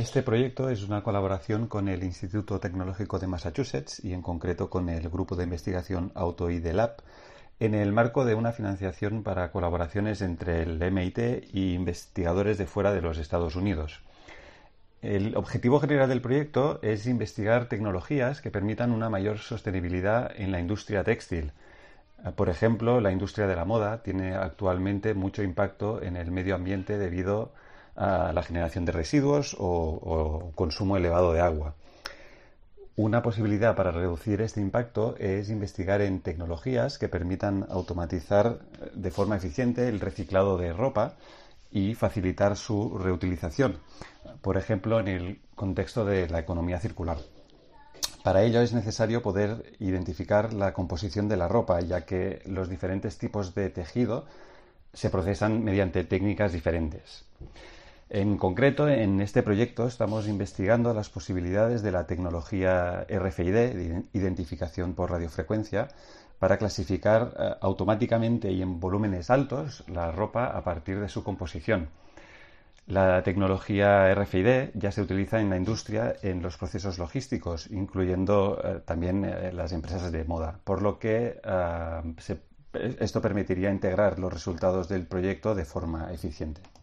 Este proyecto es una colaboración con el Instituto Tecnológico de Massachusetts y en concreto con el grupo de investigación AutoID Lab en el marco de una financiación para colaboraciones entre el MIT y investigadores de fuera de los Estados Unidos. El objetivo general del proyecto es investigar tecnologías que permitan una mayor sostenibilidad en la industria textil. Por ejemplo, la industria de la moda tiene actualmente mucho impacto en el medio ambiente debido a la generación de residuos o consumo elevado de agua. Una posibilidad para reducir este impacto es investigar en tecnologías que permitan automatizar de forma eficiente el reciclado de ropa y facilitar su reutilización, por ejemplo, en el contexto de la economía circular. Para ello es necesario poder identificar la composición de la ropa, ya que los diferentes tipos de tejido se procesan mediante técnicas diferentes. En concreto, en este proyecto estamos investigando las posibilidades de la tecnología RFID, de identificación por radiofrecuencia, para clasificar automáticamente y en volúmenes altos la ropa a partir de su composición. La tecnología RFID ya se utiliza en la industria en los procesos logísticos, incluyendo también las empresas de moda, por lo que esto permitiría integrar los resultados del proyecto de forma eficiente.